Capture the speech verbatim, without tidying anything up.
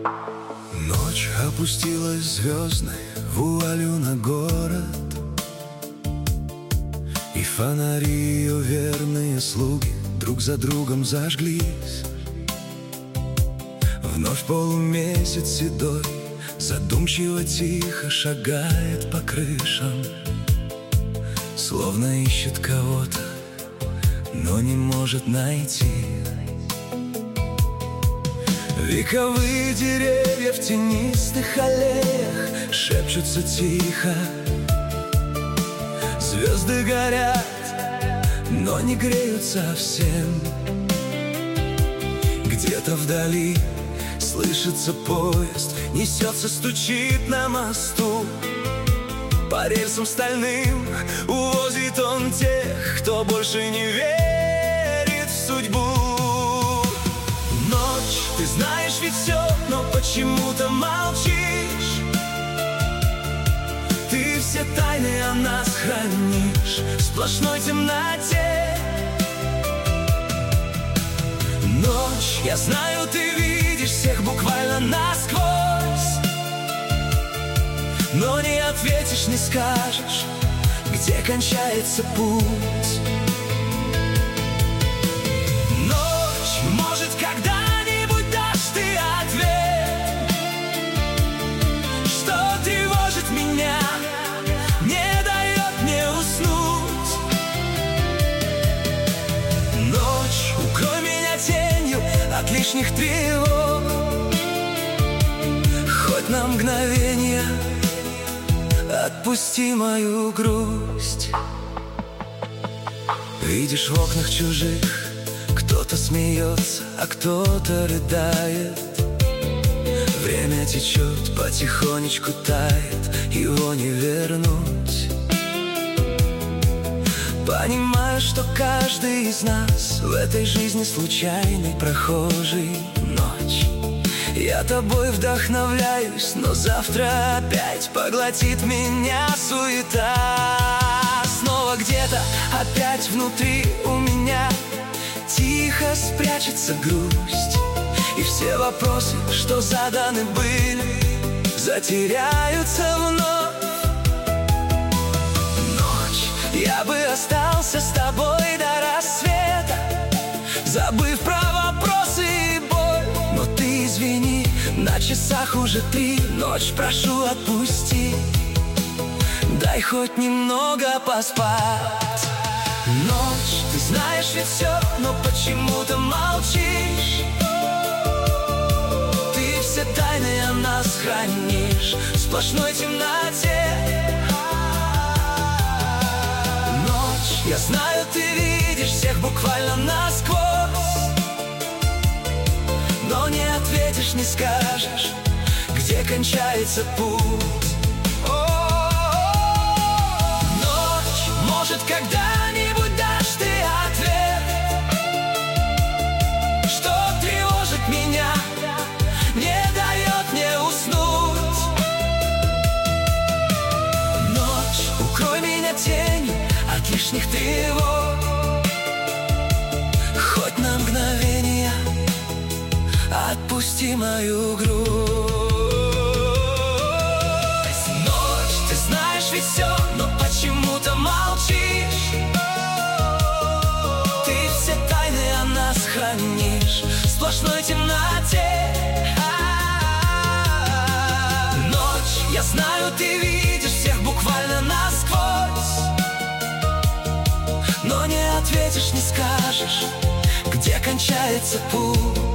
Ночь опустилась звездной вуалью на город, и фонари ее верные слуги друг за другом зажглись. Вновь полумесяц седой задумчиво тихо шагает по крышам, словно ищет кого-то, но не может найти. Вековые деревья в тенистых аллеях шепчутся тихо. Звезды горят, но не греют совсем. Где-то вдали слышится поезд, несется, стучит на мосту. По рельсам стальным увозит он тех, кто больше не верит в судьбу. Ночь, ты знаешь ведь все, но почему-то молчишь. Ты все тайны о нас хранишь в сплошной темноте. Ночь, я знаю, ты видишь всех буквально насквозь, но не ответишь, не скажешь, где кончается путь. Ночь, может, когда-нибудь дашь ты ответ, что тревожит меня, не дает мне уснуть. Ночь, укрой меня тенью от лишних тревог, хоть на мгновение отпусти мою грусть. Видишь в окнах чужих, кто-то смеется, а кто-то рыдает. Время течет, потихонечку тает, его не вернуть. Понимаю, что каждый из нас в этой жизни случайный прохожий. Ночь, я тобой вдохновляюсь, но завтра опять поглотит меня суета. Снова где-то опять внутри у меня тихо спрячется грусть, и все вопросы, что заданы были, затеряются вновь. Ночь, я бы остался с тобой до рассвета, забыв про вопросы и боль. Но ты извини, на часах уже три. Ночь, прошу, отпусти, дай хоть немного поспать. Ночь, ты знаешь ведь все, но почему-то молчишь. Ты все тайны о нас хранишь в сплошной темноте. Ночь, я знаю, ты видишь всех буквально насквозь, но не ответишь, не скажешь, где кончается путь. Ночь, может, когда-нибудь дашь ты ответ, что тревожит меня, не дает мне уснуть. Ночь, укрой меня тенью от лишних тревог, хоть на мгновение отпусти мою грудь. Ночь, ты знаешь ведь все, но почему-то молчишь. Ты все тайны о нас хранишь в сплошной темноте. Ночь, я знаю, ты видишь всех буквально насквозь, но не ответишь, не скажешь, где кончается путь.